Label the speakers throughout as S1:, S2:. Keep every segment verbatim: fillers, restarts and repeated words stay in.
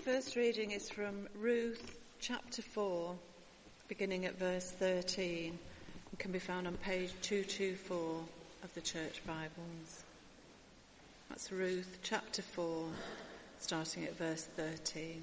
S1: First reading is from Ruth chapter four, beginning at verse thirteen, and can be found on page two twenty-four of the Church Bibles. That's Ruth chapter four, starting at verse thirteen.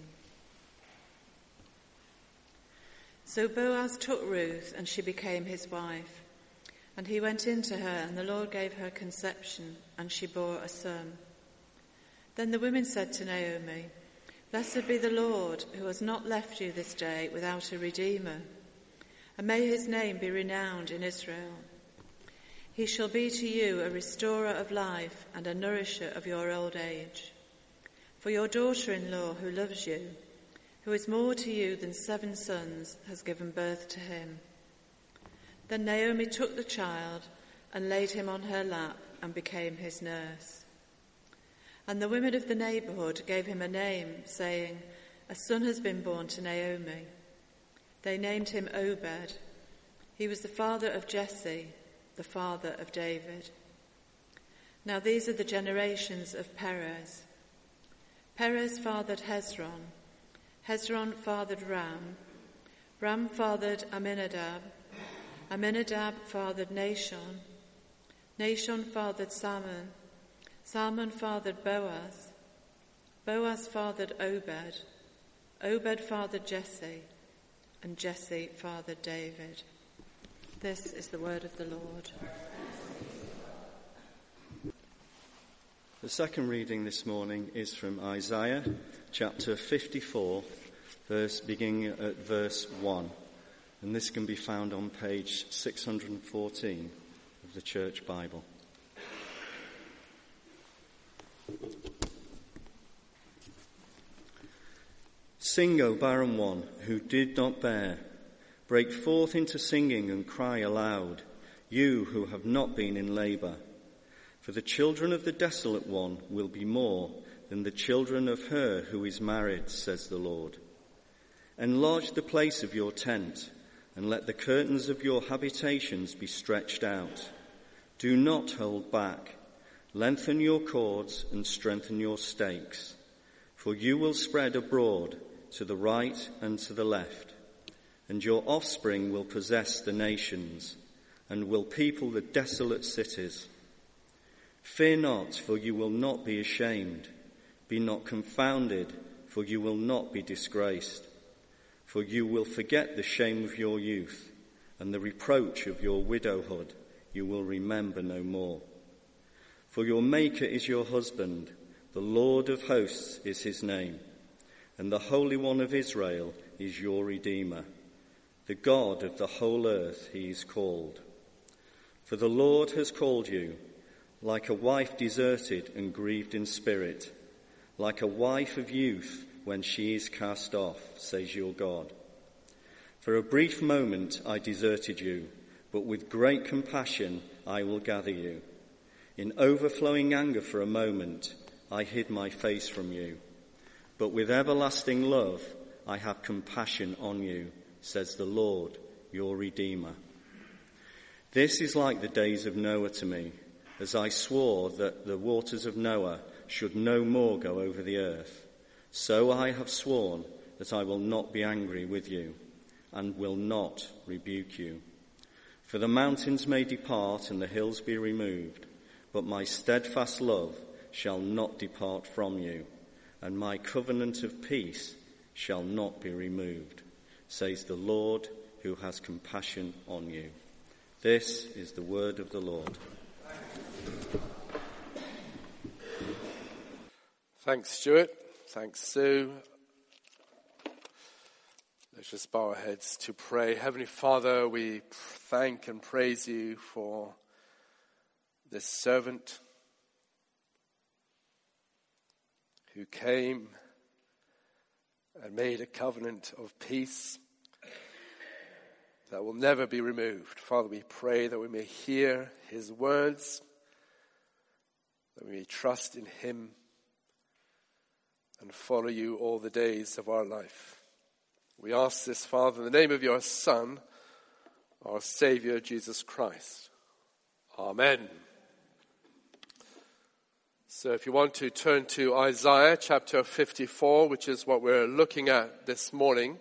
S1: So Boaz took Ruth, and she became his wife. And he went in to her, and the Lord gave her conception, and she bore a son. Then the women said to Naomi, "Blessed be the Lord, who has not left you this day without a redeemer, and may his name be renowned in Israel. He shall be to you a restorer of life and a nourisher of your old age. For your daughter-in-law who loves you, who is more to you than seven sons, has given birth to him." Then Naomi took the child and laid him on her lap and became his nurse. And the women of the neighbourhood gave him a name, saying, "A son has been born to Naomi." They named him Obed. He was the father of Jesse, the father of David. Now these are the generations of Perez. Perez fathered Hezron. Hezron fathered Ram. Ram fathered Amminadab. Amminadab fathered Nahshon. Nahshon fathered Salmon. Salmon fathered Boaz. Boaz fathered Obed. Obed fathered Jesse. And Jesse fathered David. This is the word of the Lord.
S2: The second reading this morning is from Isaiah chapter fifty-four, verse, beginning at verse one. And this can be found on page six hundred fourteen of the Church Bible. Sing, O barren one who did not bear. Break forth into singing and cry aloud, you who have not been in labour. For the children of the desolate one will be more than the children of her who is married, says the Lord. Enlarge the place of your tent, and let the curtains of your habitations be stretched out. Do not hold back. Lengthen your cords and strengthen your stakes, for you will spread abroad to the right and to the left, and your offspring will possess the nations and will people the desolate cities. Fear not, for you will not be ashamed. Be not confounded, for you will not be disgraced. For you will forget the shame of your youth, and the reproach of your widowhood you will remember no more. For your Maker is your husband, the Lord of hosts is his name, and the Holy One of Israel is your Redeemer. The God of the whole earth he is called. For the Lord has called you, like a wife deserted and grieved in spirit, like a wife of youth when she is cast off, says your God. For a brief moment I deserted you, but with great compassion I will gather you. In overflowing anger for a moment, I hid my face from you. But with everlasting love, I have compassion on you, says the Lord, your Redeemer. This is like the days of Noah to me, as I swore that the waters of Noah should no more go over the earth. So I have sworn that I will not be angry with you, and will not rebuke you. For the mountains may depart and the hills be removed, but my steadfast love shall not depart from you, and my covenant of peace shall not be removed, says the Lord who has compassion on you. This is the word of the Lord.
S3: Thanks, Stuart. Thanks, Sue. Let's just bow our heads to pray. Heavenly Father, we thank and praise you for this servant who came and made a covenant of peace that will never be removed. Father, we pray that we may hear his words, that we may trust in him and follow you all the days of our life. We ask this, Father, in the name of your Son, our Saviour, Jesus Christ. Amen. So if you want to turn to Isaiah chapter fifty-four, which is what we're looking at this morning.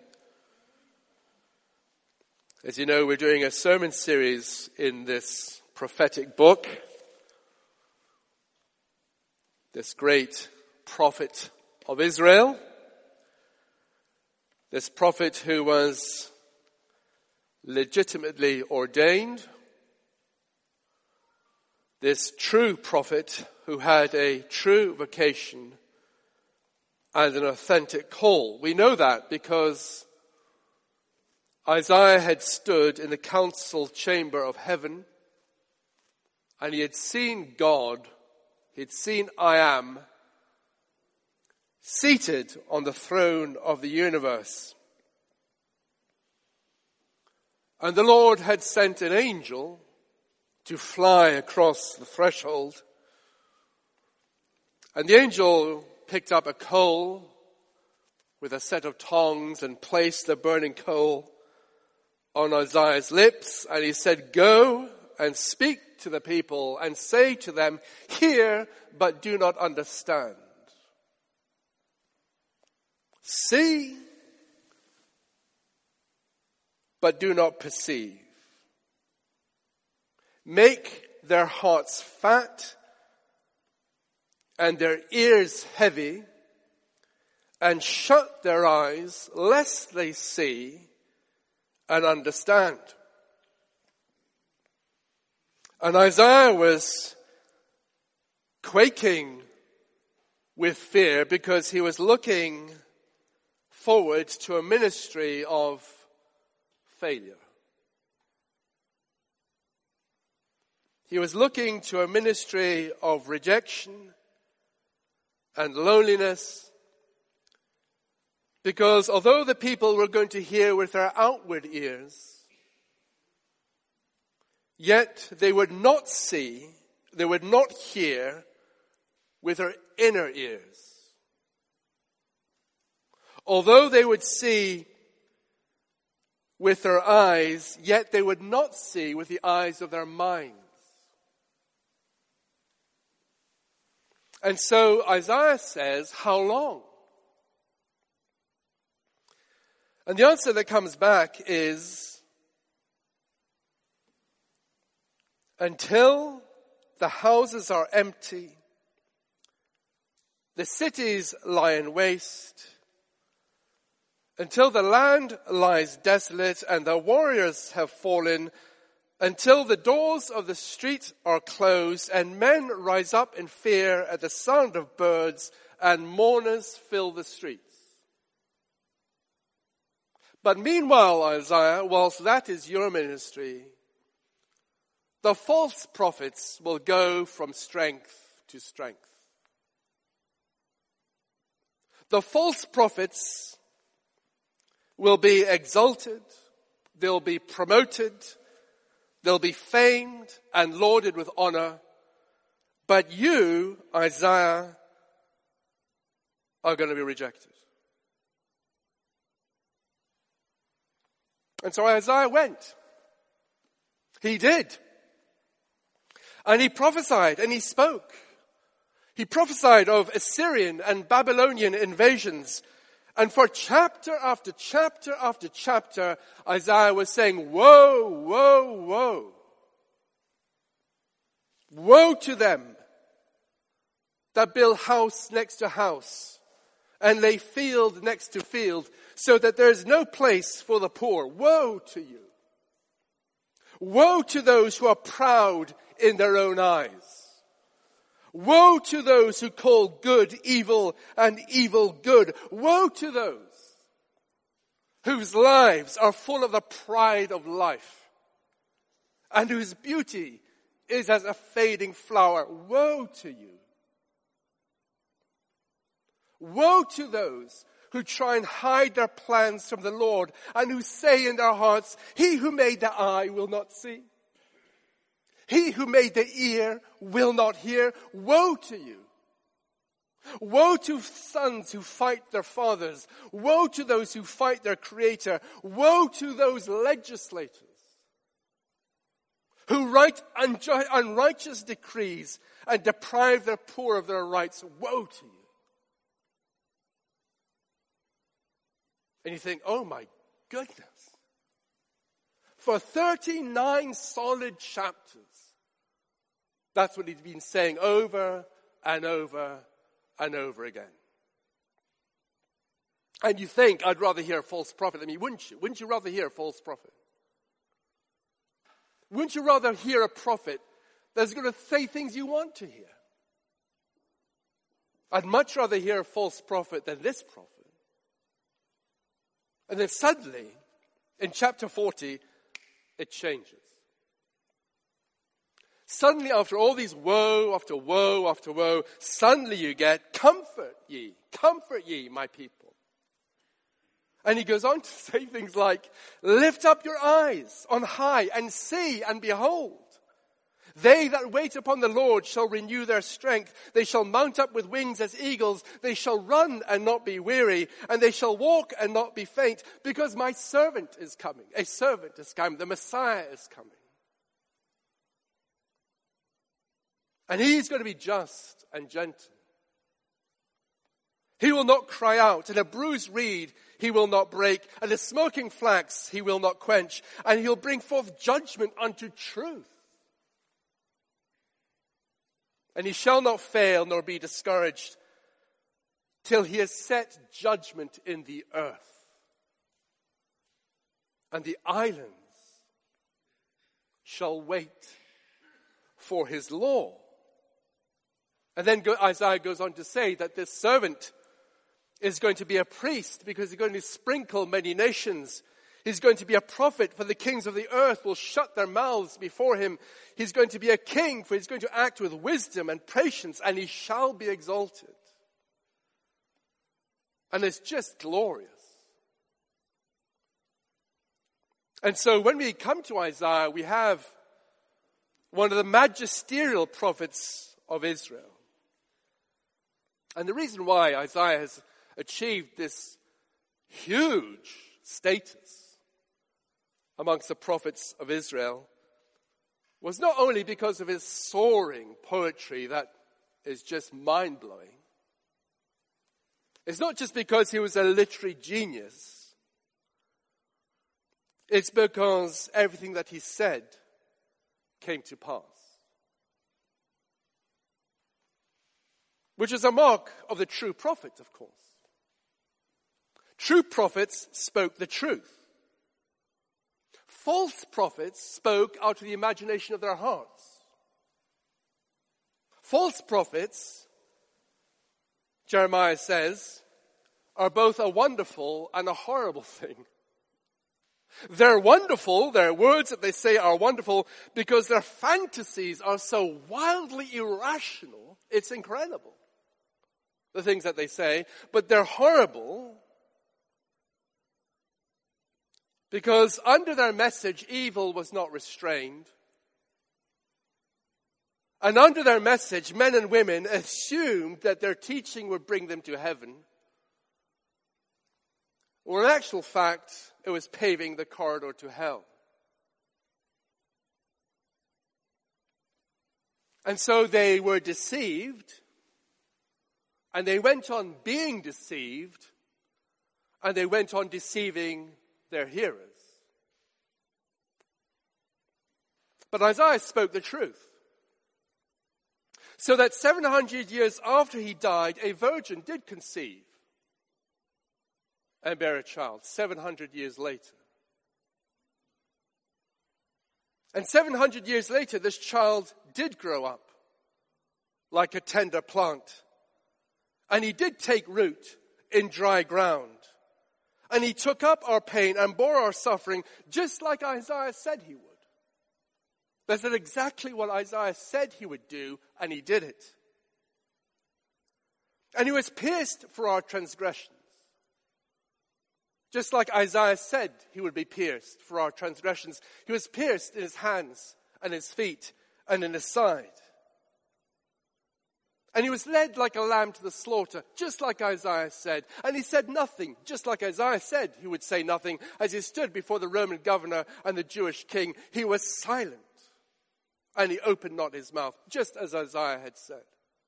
S3: As you know, we're doing a sermon series in this prophetic book. This great prophet of Israel. This prophet who was legitimately ordained. This true prophet who had a true vocation and an authentic call. We know that because Isaiah had stood in the council chamber of heaven and he had seen God, he had seen I Am seated on the throne of the universe. And the Lord had sent an angel to fly across the threshold. And the angel picked up a coal with a set of tongs and placed the burning coal on Isaiah's lips. And he said, "Go and speak to the people and say to them, hear but do not understand. See but do not perceive. Make their hearts fat and their ears heavy, and shut their eyes lest they see and understand." And Isaiah was quaking with fear because he was looking forward to a ministry of failure. He was looking to a ministry of rejection and loneliness, because although the people were going to hear with their outward ears, yet they would not see, they would not hear with their inner ears. Although they would see with their eyes, yet they would not see with the eyes of their minds. And so Isaiah says, how long? And the answer that comes back is, until the houses are empty, the cities lie in waste, until the land lies desolate and the warriors have fallen, until the doors of the street are closed and men rise up in fear at the sound of birds and mourners fill the streets. But meanwhile, Isaiah, whilst that is your ministry, the false prophets will go from strength to strength. The false prophets will be exalted, they'll be promoted, they'll be famed and lauded with honor. But you, Isaiah, are going to be rejected. And so Isaiah went. He did. And he prophesied and he spoke. He prophesied of Assyrian and Babylonian invasions. And for chapter after chapter after chapter, Isaiah was saying, woe, woe, woe. Woe to them that build house next to house and lay field next to field so that there is no place for the poor. Woe to you. Woe to those who are proud in their own eyes. Woe to those who call good evil and evil good. Woe to those whose lives are full of the pride of life and whose beauty is as a fading flower. Woe to you. Woe to those who try and hide their plans from the Lord and who say in their hearts, he who made the eye will not see. He who made the ear will not hear. Woe to you. Woe to sons who fight their fathers. Woe to those who fight their creator. Woe to those legislators who write unju- unrighteous decrees and deprive the poor of their rights. Woe to you. And you think, oh my goodness. For thirty-nine solid chapters, that's what he's been saying over and over and over again. And you think, I'd rather hear a false prophet than me, wouldn't you? Wouldn't you rather hear a false prophet? Wouldn't you rather hear a prophet that's going to say things you want to hear? I'd much rather hear a false prophet than this prophet. And then suddenly, in chapter forty, it changes. Suddenly, after all these woe after woe after woe, suddenly you get, comfort ye, comfort ye, my people. And he goes on to say things like, lift up your eyes on high and see and behold. They that wait upon the Lord shall renew their strength. They shall mount up with wings as eagles. They shall run and not be weary. And they shall walk and not be faint. Because my servant is coming. A servant is coming. The Messiah is coming. And he's going to be just and gentle. He will not cry out. And a bruised reed he will not break. And a smoking flax he will not quench. And he'll bring forth judgment unto truth. And he shall not fail nor be discouraged till he has set judgment in the earth. And the islands shall wait for his law. And then Isaiah goes on to say that this servant is going to be a priest because he's going to sprinkle many nations. He's going to be a prophet, for the kings of the earth will shut their mouths before him. He's going to be a king, for he's going to act with wisdom and patience, and he shall be exalted. And it's just glorious. And so when we come to Isaiah, we have one of the magisterial prophets of Israel. And the reason why Isaiah has achieved this huge status amongst the prophets of Israel was not only because of his soaring poetry that is just mind-blowing. It's not just because he was a literary genius. It's because everything that he said came to pass. Which is a mark of the true prophet, of course. True prophets spoke the truth. False prophets spoke out of the imagination of their hearts. False prophets, Jeremiah says, are both a wonderful and a horrible thing. They're wonderful, their words that they say are wonderful because their fantasies are so wildly irrational, it's incredible, the things that they say. But they're horrible because under their message, evil was not restrained. And under their message, men and women assumed that their teaching would bring them to heaven. Well, in actual fact, it was paving the corridor to hell. And so they were deceived, and they went on being deceived, and they went on deceiving their hearers. But Isaiah spoke the truth. So that seven hundred years after he died, a virgin did conceive and bear a child, seven hundred years later. And seven hundred years later, this child did grow up like a tender plant. And he did take root in dry ground. And he took up our pain and bore our suffering, just like Isaiah said he would. That's exactly what Isaiah said he would do, and he did it. And he was pierced for our transgressions. Just like Isaiah said he would be pierced for our transgressions. He was pierced in his hands and his feet and in his side. And he was led like a lamb to the slaughter, just like Isaiah said. And he said nothing, just like Isaiah said he would say nothing. As he stood before the Roman governor and the Jewish king, he was silent. and he opened not his mouth, just as Isaiah had said.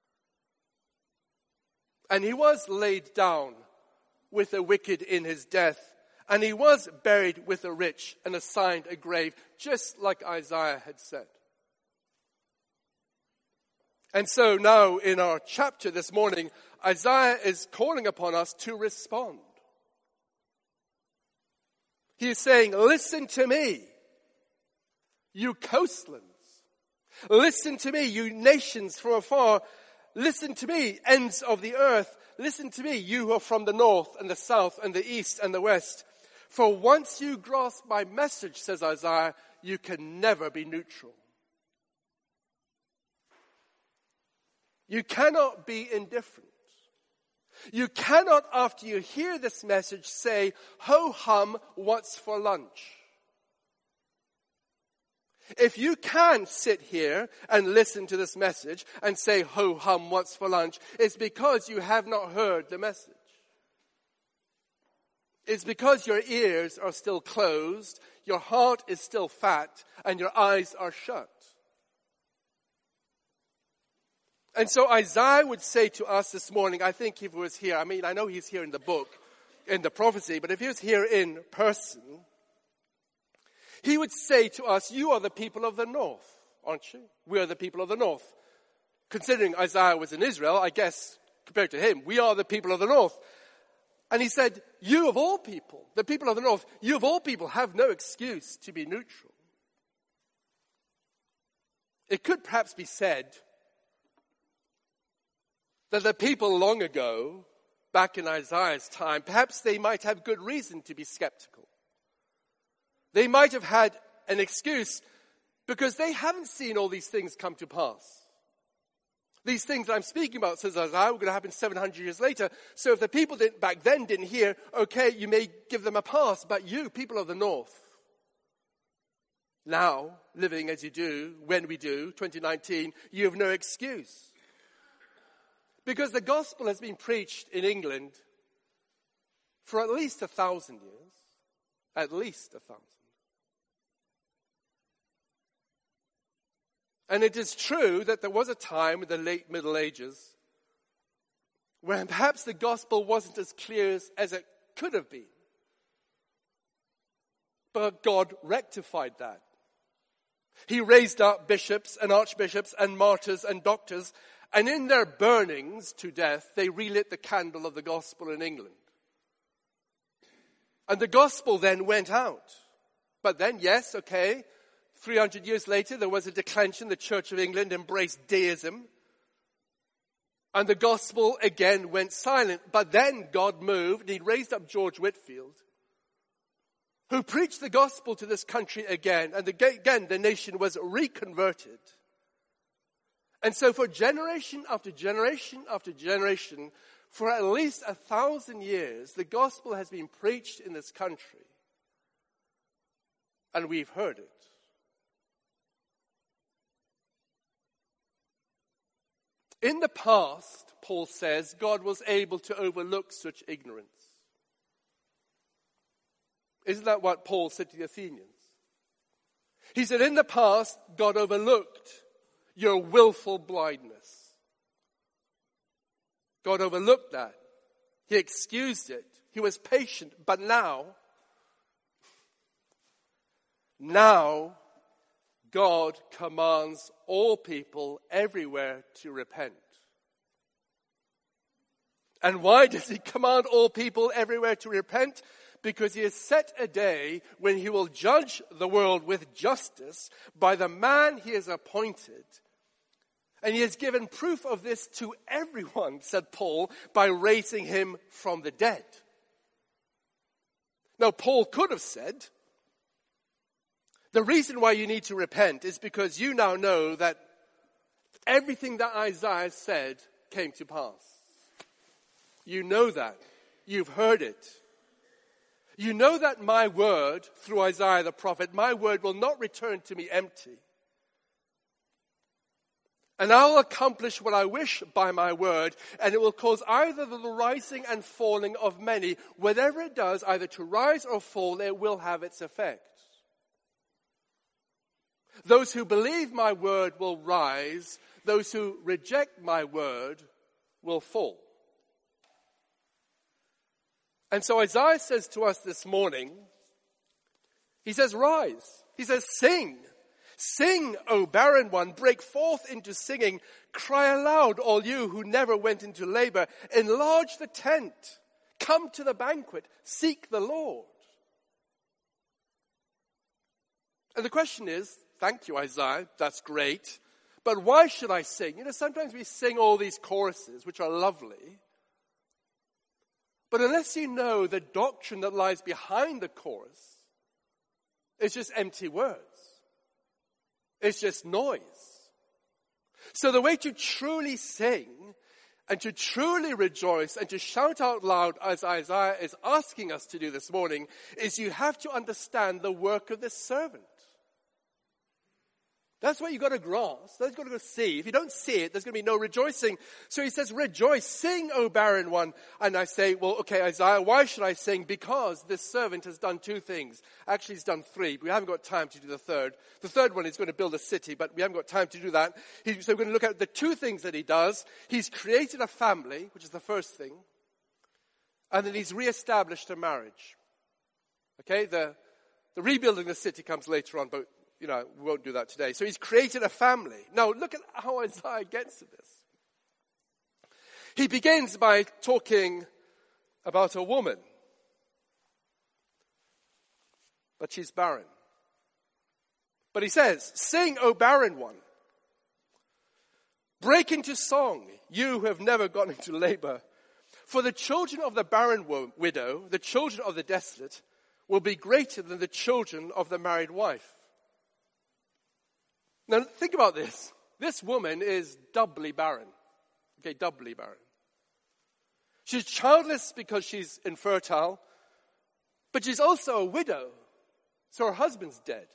S3: And he was laid down with the wicked in his death, and he was buried with the rich and assigned a grave, just like Isaiah had said. And so now in our chapter this morning, Isaiah is calling upon us to respond. He is saying, listen to me, you coastlands. Listen to me, you nations from afar. Listen to me, ends of the earth. Listen to me, you who are from the north and the south and the east and the west. For once you grasp my message, says Isaiah, you can never be neutral. You cannot be indifferent. You cannot, after you hear this message, say, ho-hum, what's for lunch? If you can sit here and listen to this message and say, ho-hum, what's for lunch, it's because you have not heard the message. It's because your ears are still closed, your heart is still fat, and your eyes are shut. And so Isaiah would say to us this morning, I think if he was here, I mean, I know he's here in the book, in the prophecy, but if he was here in person, he would say to us, you are the people of the north, aren't you? We are the people of the north. Considering Isaiah was in Israel, I guess, compared to him, we are the people of the north. And he said, you of all people, the people of the north, you of all people have no excuse to be neutral. It could perhaps be said that the people long ago, back in Isaiah's time, perhaps they might have good reason to be skeptical. They might have had an excuse because they haven't seen all these things come to pass. These things that I'm speaking about, says Isaiah, were going to happen seven hundred years later. So if the people didn't, back then didn't hear, okay, you may give them a pass, but you, people of the north, now, living as you do, when we do, twenty nineteen, you have no excuse. Because the gospel has been preached in England for at least a thousand years. At least a thousand. And it is true that there was a time in the late Middle Ages when perhaps the gospel wasn't as clear as, as it could have been. But God rectified that. He raised up bishops and archbishops and martyrs and doctors, and in their burnings to death, they relit the candle of the gospel in England. And the gospel then went out. But then, yes, okay, three hundred years later, there was a declension. The Church of England embraced deism. And the gospel again went silent. But then God moved, and he raised up George Whitefield, who preached the gospel to this country again. And again, the nation was reconverted. And so for generation after generation after generation, for at least a thousand years, the gospel has been preached in this country. And we've heard it. In the past, Paul says, God was able to overlook such ignorance. Isn't that what Paul said to the Athenians? He said, in the past, God overlooked your willful blindness. God overlooked that. He excused it. He was patient. But now, now, God commands all people everywhere to repent. And why does he command all people everywhere to repent? Because he has set a day when he will judge the world with justice by the man he has appointed. And he has given proof of this to everyone, said Paul, by raising him from the dead. Now, Paul could have said, the reason why you need to repent is because you now know that everything that Isaiah said came to pass. You know that. You've heard it. You know that my word, through Isaiah the prophet, my word will not return to me empty. And I will accomplish what I wish by my word, and it will cause either the rising and falling of many. Whatever it does, either to rise or fall, it will have its effect. Those who believe my word will rise. Those who reject my word will fall. And so Isaiah says to us this morning, he says, rise. He says, sing. Sing, O barren one, break forth into singing. Cry aloud, all you who never went into labor. Enlarge the tent. Come to the banquet. Seek the Lord. And the question is, thank you, Isaiah, that's great. But why should I sing? You know, sometimes we sing all these choruses, which are lovely. But unless you know the doctrine that lies behind the chorus, it's just empty words. It's just noise. So the way to truly sing and to truly rejoice and to shout out loud, as Isaiah is asking us to do this morning, is you have to understand the work of this servant. That's what you've got to grasp. That's what you've got to see. If you don't see it, there's going to be no rejoicing. So he says, rejoice, sing, O barren one. And I say, well, okay, Isaiah, why should I sing? Because this servant has done two things. Actually, he's done three, but we haven't got time to do the third. The third one is going to build a city, but we haven't got time to do that. He, so we're going to look at the two things that he does. He's created a family, which is the first thing. And then he's reestablished a marriage. Okay, the, the rebuilding the city comes later on, but you know, we won't do that today. So he's created a family. Now, look at how Isaiah gets to this. He begins by talking about a woman. But she's barren. But he says, sing, O barren one. Break into song, you who have never gone into labor. For the children of the barren wo- widow, the children of the desolate, will be greater than the children of the married wife. Now, think about this. This woman is doubly barren. Okay, doubly barren. She's childless because she's infertile, but she's also a widow. So her husband's dead.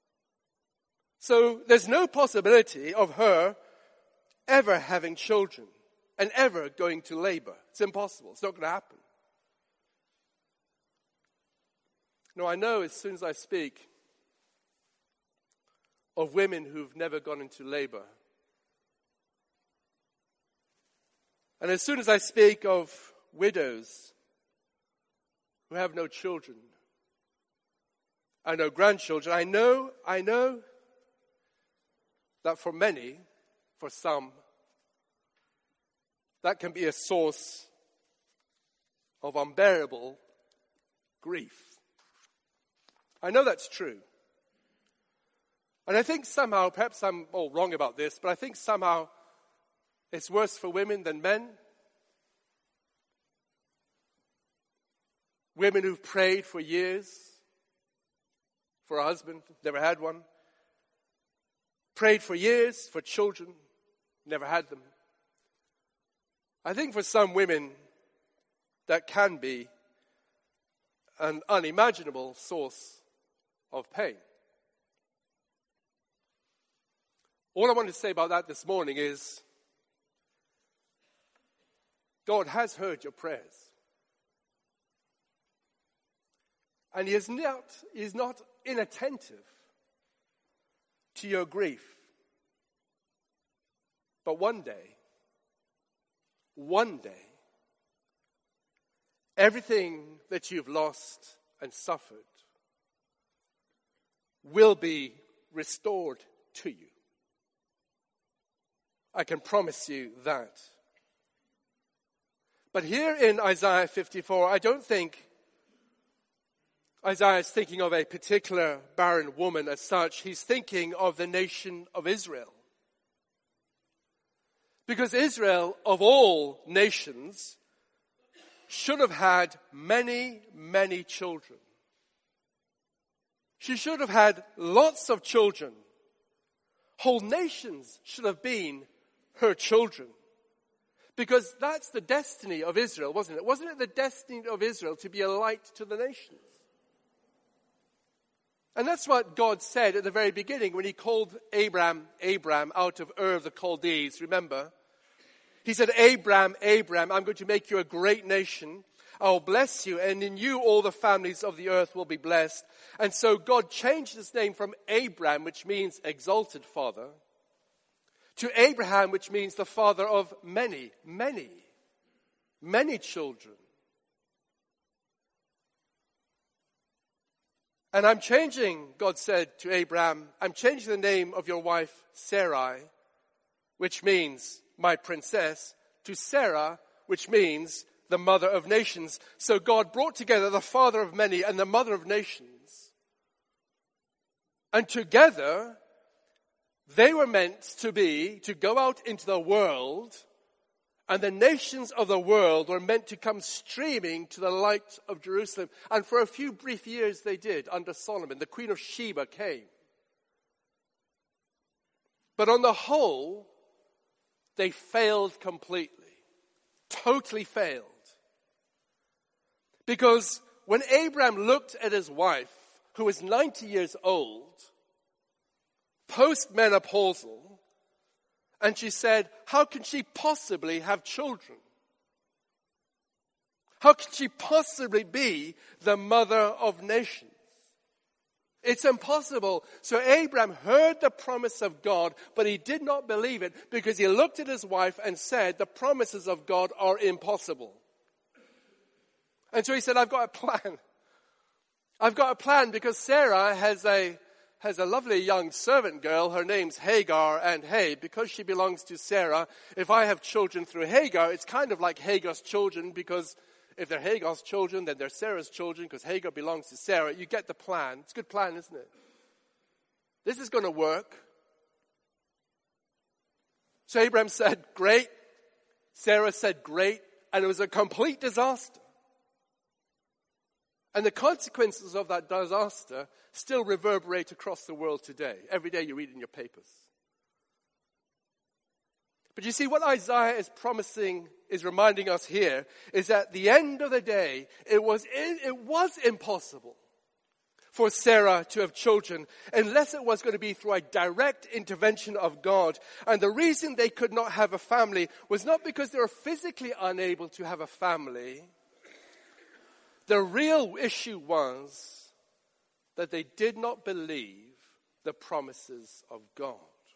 S3: So there's no possibility of her ever having children and ever going to labor. It's impossible. It's not going to happen. No, I know as soon as I speak of women who've never gone into labor. And as soon as I speak of widows who have no children, I know grandchildren, I know, I know that for many, for some, that can be a source of unbearable grief. I know that's true. And I think somehow, perhaps I'm all wrong about this, but I think somehow it's worse for women than men. Women who've prayed for years for a husband, never had one. Prayed for years for children, never had them. I think for some women that can be an unimaginable source of pain. All I want to say about that this morning is God has heard your prayers. And he is not, he is not inattentive to your grief. But one day, one day, everything that you've lost and suffered will be restored to you. I can promise you that. But here in Isaiah fifty-four, I don't think Isaiah is thinking of a particular barren woman as such. He's thinking of the nation of Israel. Because Israel, of all nations, should have had many, many children. She should have had lots of children. Whole nations should have been her children. Because that's the destiny of Israel, wasn't it? Wasn't it the destiny of Israel to be a light to the nations? And that's what God said at the very beginning when he called Abram, Abram out of Ur of the Chaldees, remember? He said, Abram, Abram, I'm going to make you a great nation. I will bless you, and in you all the families of the earth will be blessed. And so God changed his name from Abram, which means exalted father, to Abraham, which means the father of many, many, many children. And I'm changing, God said to Abraham, I'm changing the name of your wife Sarai, which means my princess, to Sarah, which means the mother of nations. So God brought together the father of many and the mother of nations. And together, they were meant to be, to go out into the world, and the nations of the world were meant to come streaming to the light of Jerusalem. And for a few brief years they did under Solomon. The Queen of Sheba came. But on the whole, they failed completely. Totally failed. Because when Abraham looked at his wife, who was ninety years old, post-menopausal, and she said, how can she possibly have children? How can she possibly be the mother of nations? It's impossible. So Abraham heard the promise of God, but he did not believe it because he looked at his wife and said, the promises of God are impossible. And so he said, I've got a plan. I've got a plan because Sarah has a has a lovely young servant girl. Her name's Hagar, and hey, because she belongs to Sarah, if I have children through Hagar, it's kind of like Hagar's children, because if they're Hagar's children, then they're Sarah's children, because Hagar belongs to Sarah. You get the plan. It's a good plan, isn't it? This is going to work. So Abraham said, great. Sarah said, great. And it was a complete disaster. And the consequences of that disaster still reverberate across the world today. Every day you read in your papers. But you see, what Isaiah is promising, is reminding us here, is that at the end of the day, it was, it was impossible for Sarah to have children unless it was going to be through a direct intervention of God. And the reason they could not have a family was not because they were physically unable to have a family. The real issue was that they did not believe the promises of God.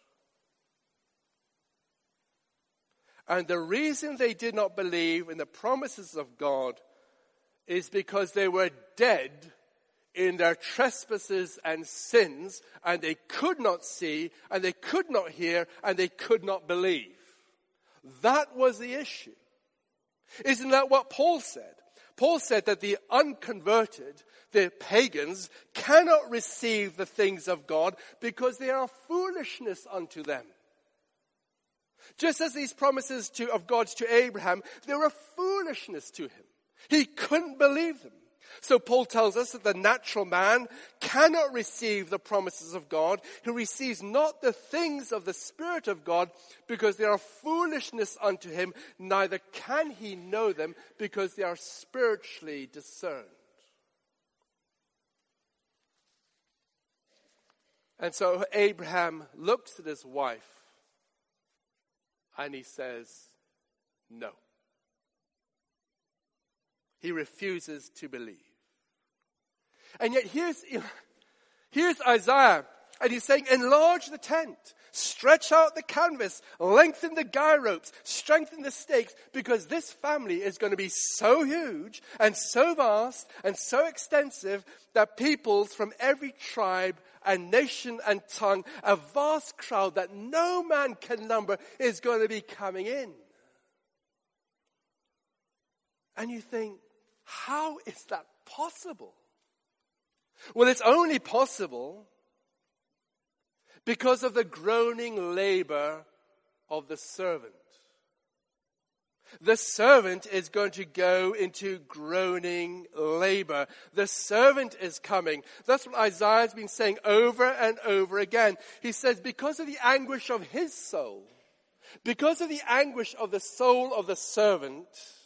S3: And the reason they did not believe in the promises of God is because they were dead in their trespasses and sins, and they could not see, and they could not hear, and they could not believe. That was the issue. Isn't that what Paul said? Paul said that the unconverted, the pagans, cannot receive the things of God because they are foolishness unto them. Just as these promises to, of God to Abraham, they were foolishness to him. He couldn't believe them. So Paul tells us that the natural man cannot receive the promises of God. He receives not the things of the Spirit of God because they are foolishness unto him. Neither can he know them because they are spiritually discerned. And so Abraham looks at his wife and he says, no. He refuses to believe. And yet here's, here's Isaiah, and he's saying, enlarge the tent, stretch out the canvas, lengthen the guy ropes, strengthen the stakes, because this family is going to be so huge and so vast and so extensive that peoples from every tribe and nation and tongue, a vast crowd that no man can number, is going to be coming in. And you think, how is that possible? Well, it's only possible because of the groaning labor of the servant. The servant is going to go into groaning labor. The servant is coming. That's what Isaiah has been saying over and over again. He says, because of the anguish of his soul, because of the anguish of the soul of the servant,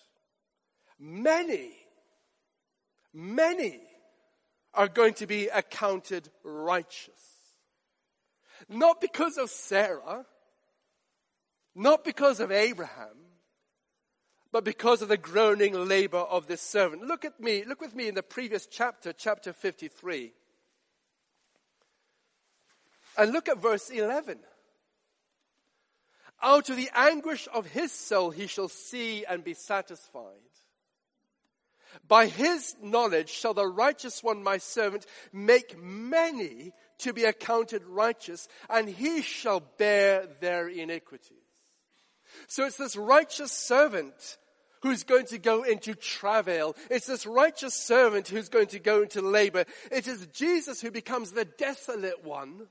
S3: many, many are going to be accounted righteous. Not because of Sarah, not because of Abraham, but because of the groaning labor of this servant. Look at me, look with me in the previous chapter, chapter fifty-three. And look at verse eleven. Out of the anguish of his soul he shall see and be satisfied. By his knowledge shall the righteous one, my servant, make many to be accounted righteous, and he shall bear their iniquities. So it's this righteous servant who's going to go into travail. It's this righteous servant who's going to go into labor. It is Jesus who becomes the desolate one,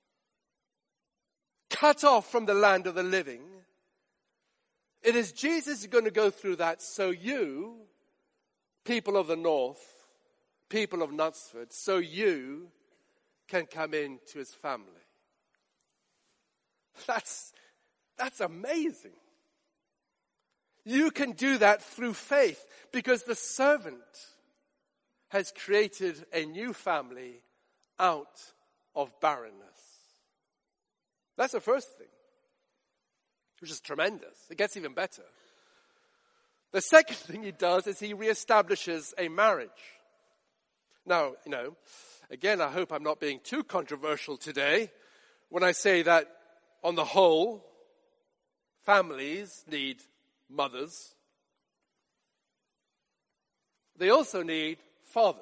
S3: cut off from the land of the living. It is Jesus who's going to go through that, so you, people of the north, people of Knutsford, so you can come into his family. That's, that's amazing. You can do that through faith because the servant has created a new family out of barrenness. That's the first thing, which is tremendous. It gets even better. The second thing he does is he reestablishes a marriage. Now, you know, again, I hope I'm not being too controversial today when I say that, on the whole, families need mothers. They also need fathers.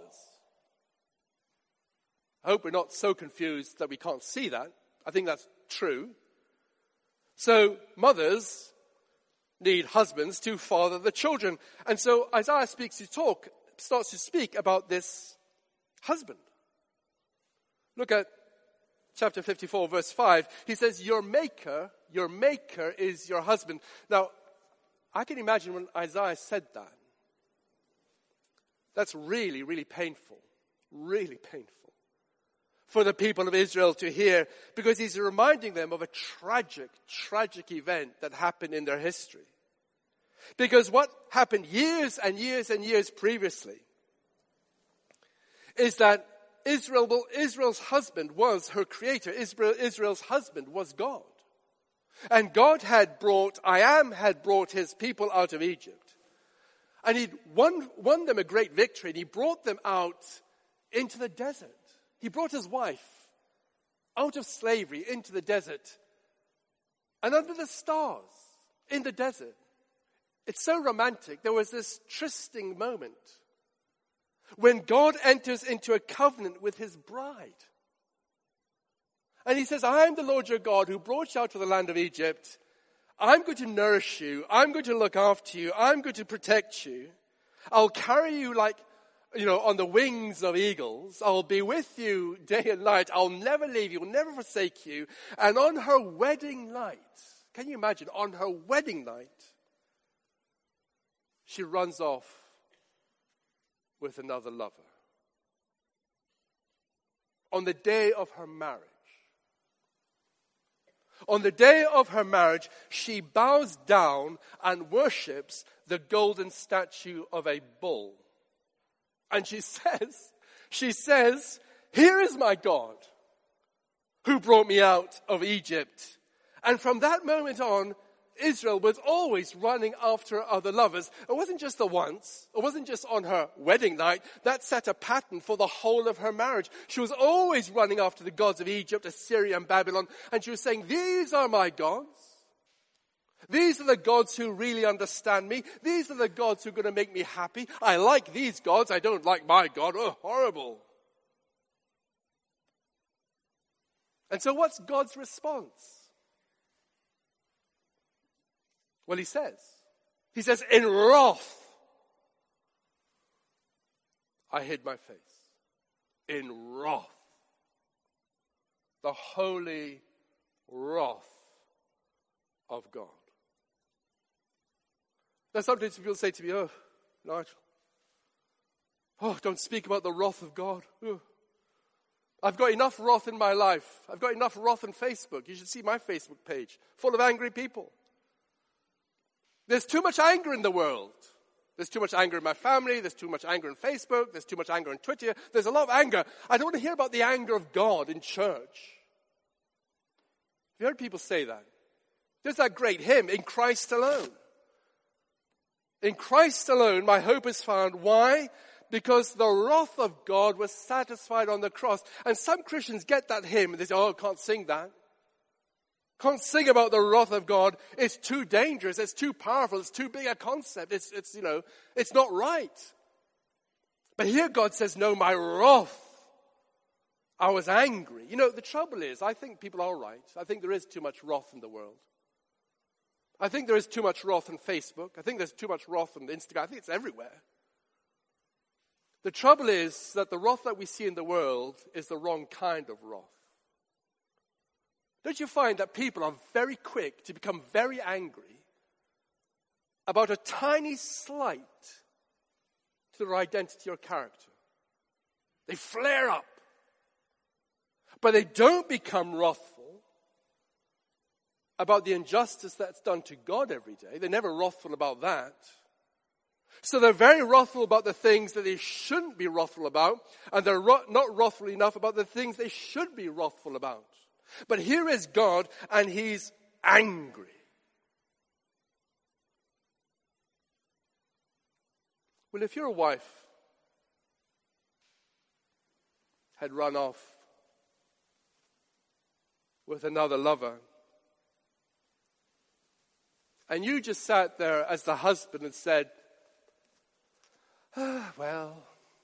S3: I hope we're not so confused that we can't see that. I think that's true. So mothers need husbands to father the children. And so Isaiah speaks to talk, starts to speak about this husband. Look at chapter fifty-four, verse five. He says, your maker, your maker is your husband. Now, I can imagine when Isaiah said that. That's really, really painful. Really painful for the people of Israel to hear, because he's reminding them of a tragic, tragic event that happened in their history. Because what happened years and years and years previously is that Israel, well, Israel's husband was her creator. Israel, Israel's husband was God. And God had brought, I am had brought his people out of Egypt. And he'd won, won them a great victory, and he brought them out into the desert. He brought his wife out of slavery into the desert. And under the stars in the desert, it's so romantic. There was this trysting moment when God enters into a covenant with his bride. And he says, I am the Lord your God who brought you out of the land of Egypt. I'm going to nourish you. I'm going to look after you. I'm going to protect you. I'll carry you like, you know, on the wings of eagles. I'll be with you day and night. I'll never leave you. I'll never forsake you. And on her wedding night, can you imagine, on her wedding night, she runs off with another lover. On the day of her marriage. On the day of her marriage, she bows down and worships the golden statue of a bull. And she says, she says, here is my God who brought me out of Egypt. And from that moment on, Israel was always running after other lovers. It wasn't just the once. It wasn't just on her wedding night. That set a pattern for the whole of her marriage. She was always running after the gods of Egypt, Assyria, and Babylon. And she was saying, these are my gods. These are the gods who really understand me. These are the gods who are going to make me happy. I like these gods. I don't like my God. Oh, horrible. And so what's God's response? Well, he says, he says, in wrath, I hid my face. In wrath. The holy wrath of God. Now sometimes people say to me, oh, Nigel, oh, don't speak about the wrath of God. Oh. I've got enough wrath in my life. I've got enough wrath on Facebook. You should see my Facebook page, full of angry people. There's too much anger in the world. There's too much anger in my family. There's too much anger on Facebook. There's too much anger on Twitter. There's a lot of anger. I don't want to hear about the anger of God in church. Have you heard people say that? There's that great hymn, In Christ Alone. In Christ alone, my hope is found. Why? Because the wrath of God was satisfied on the cross. And some Christians get that hymn and they say, oh, I can't sing that. Can't sing about the wrath of God. It's too dangerous. It's too powerful. It's too big a concept. It's, it's, you know, it's not right. But here God says, no, my wrath. I was angry. You know, the trouble is, I think people are right. I think there is too much wrath in the world. I think there is too much wrath on Facebook. I think there's too much wrath on Instagram. I think it's everywhere. The trouble is that the wrath that we see in the world is the wrong kind of wrath. Don't you find that people are very quick to become very angry about a tiny slight to their identity or character? They flare up. But they don't become wrathful about the injustice that's done to God every day. They're never wrathful about that. So they're very wrathful about the things that they shouldn't be wrathful about, and they're not wrathful enough about the things they should be wrathful about. But here is God, and he's angry. Well, if your wife had run off with another lover, and you just sat there as the husband and said, ah, well,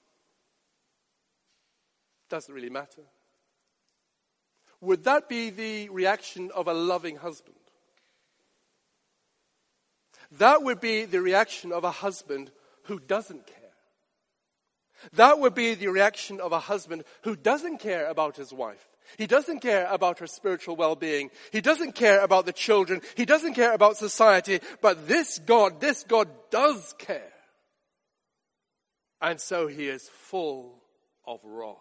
S3: doesn't really matter. Would that be the reaction of a loving husband? That would be the reaction of a husband who doesn't care. That would be the reaction of a husband who doesn't care about his wife. He doesn't care about her spiritual well-being. He doesn't care about the children. He doesn't care about society. But this God, this God does care. And so he is full of wrath.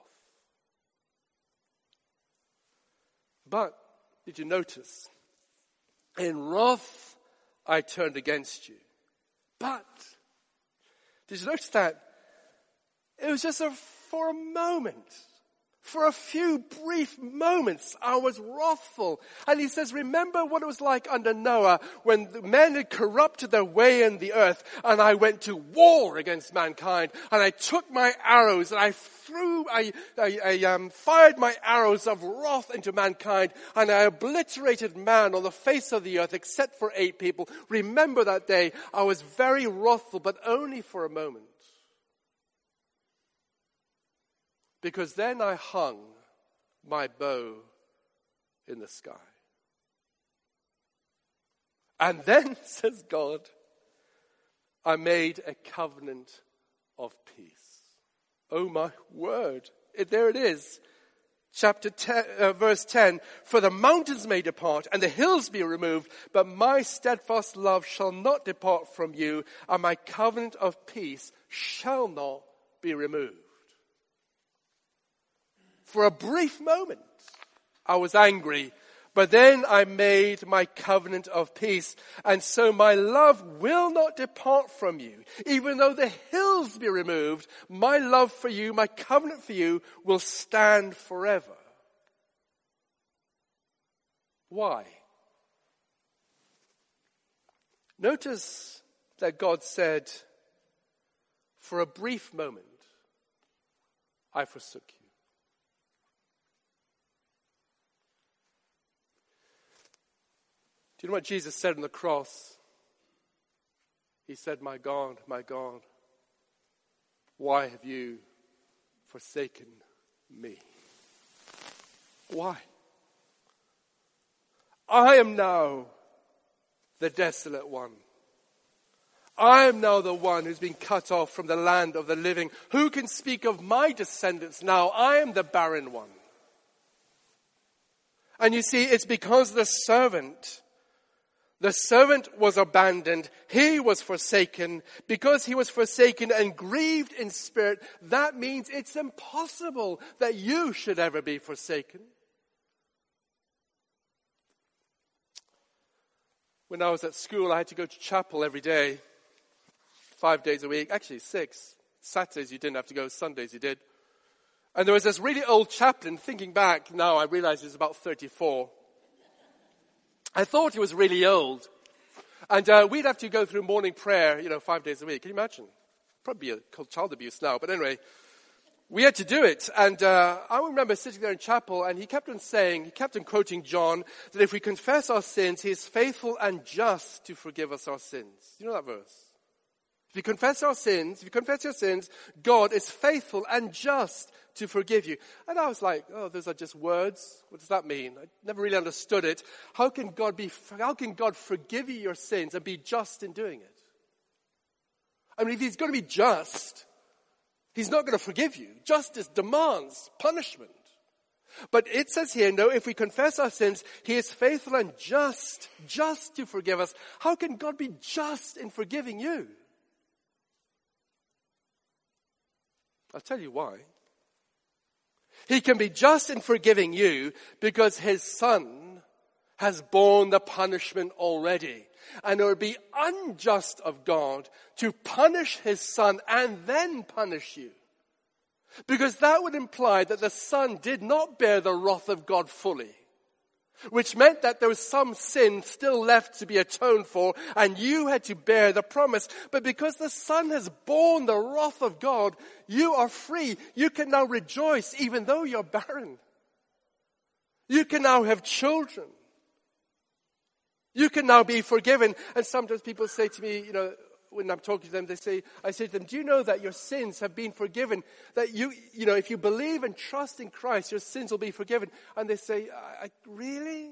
S3: But, did you notice? In wrath, I turned against you. But, did you notice that? It was just a, for a moment. For a few brief moments, I was wrathful. And he says, remember what it was like under Noah when the men had corrupted their way in the earth, and I went to war against mankind, and I took my arrows and I threw, I, I, I um, fired my arrows of wrath into mankind, and I obliterated man on the face of the earth except for eight people. Remember that day. I was very wrathful, but only for a moment. Because then I hung my bow in the sky. And then, says God, I made a covenant of peace. Oh my word. It, there it is. Chapter ten, uh, verse ten. For the mountains may depart and the hills be removed, but my steadfast love shall not depart from you, and my covenant of peace shall not be removed. For a brief moment, I was angry, but then I made my covenant of peace. And so my love will not depart from you. Even though the hills be removed, my love for you, my covenant for you, will stand forever. Why? Notice that God said, for a brief moment, I forsook you. Do you know what Jesus said on the cross? He said, my God, my God, why have you forsaken me? Why? I am now the desolate one. I am now the one who's been cut off from the land of the living. Who can speak of my descendants now? I am the barren one. And you see, it's because the servant... The servant was abandoned. He was forsaken. Because he was forsaken and grieved in spirit, that means it's impossible that you should ever be forsaken. When I was at school, I had to go to chapel every day, five days a week. Actually, six. Saturdays you didn't have to go, Sundays you did. And there was this really old chaplain. Thinking back now, I realize he was about thirty-four. I thought he was really old. And uh, we'd have to go through morning prayer, you know, five days a week. Can you imagine? Probably a, called child abuse now, but anyway, we had to do it. And uh, I remember sitting there in chapel, and he kept on saying, he kept on quoting John, that if we confess our sins, he is faithful and just to forgive us our sins. You know that verse? If you confess our sins, if you confess your sins, God is faithful and just to forgive you. And I was like, oh, those are just words. What does that mean? I never really understood it. How can God be, how can God forgive you your sins and be just in doing it? I mean, if he's going to be just, he's not going to forgive you. Justice demands punishment. But it says here, no, if we confess our sins, he is faithful and just, just to forgive us. How can God be just in forgiving you? I'll tell you why. He can be just in forgiving you because his son has borne the punishment already. And it would be unjust of God to punish his son and then punish you. Because that would imply that the son did not bear the wrath of God fully. Which meant that there was some sin still left to be atoned for, and you had to bear the promise. But because the Son has borne the wrath of God, you are free. You can now rejoice even though you're barren. You can now have children. You can now be forgiven. And sometimes people say to me, you know, when I'm talking to them, they say, I say to them, do you know that your sins have been forgiven? That you, you know, if you believe and trust in Christ, your sins will be forgiven. And they say, I, I, really?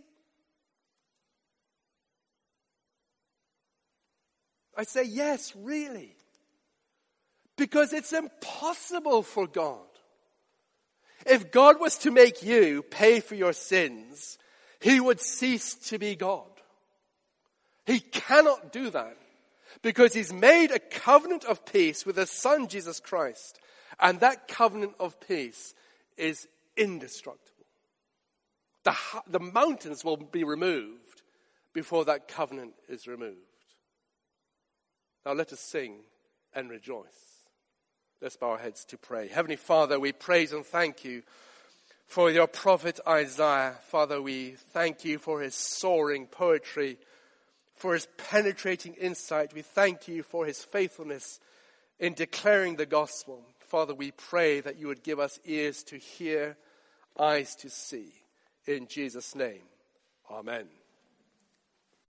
S3: I say, yes, really. Because it's impossible for God. If God was to make you pay for your sins, he would cease to be God. He cannot do that. Because he's made a covenant of peace with his son, Jesus Christ. And that covenant of peace is indestructible. The, the mountains will be removed before that covenant is removed. Now let us sing and rejoice. Let's bow our heads to pray. Heavenly Father, we praise and thank you for your prophet Isaiah. Father, we thank you for his soaring poetry, for his penetrating insight. We thank you for his faithfulness in declaring the gospel. Father, we pray that you would give us ears to hear, eyes to see. In Jesus' name, amen.